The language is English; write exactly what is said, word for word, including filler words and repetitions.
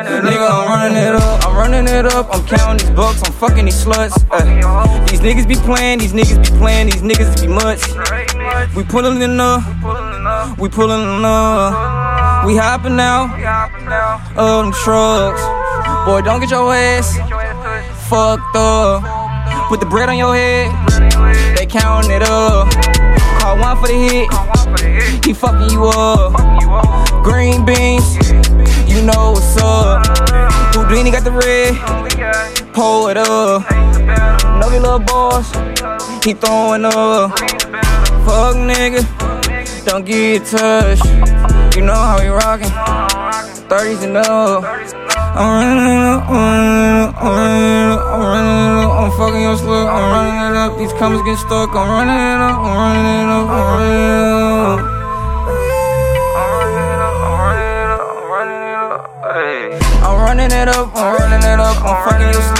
Nigga, I'm running it up, I'm running it up, I'm counting these bucks, I'm fucking these sluts. Ay. These niggas be playing, these niggas be playing, these niggas be much. We pulling in up, we pulling in up, we hopping out of them trucks. Boy, don't get your ass fucked up. Put the bread on your head, they counting it up. Call one for the hit, he fucking you up. Green beans, you know what's up. Houdini got the red, pull it up. Know your little boss, he throwing up. Fuck nigga, don't get touched. You know how we rockin', thirties and up. I'm running it up, I'm running it up, I'm running it up, I'm running it up, I'm fucking your slut, I'm running it up. These comments get stuck, I'm running it up, I'm running it up, I'm running it up. I'm running it up, I'm running it up, I'm fucking your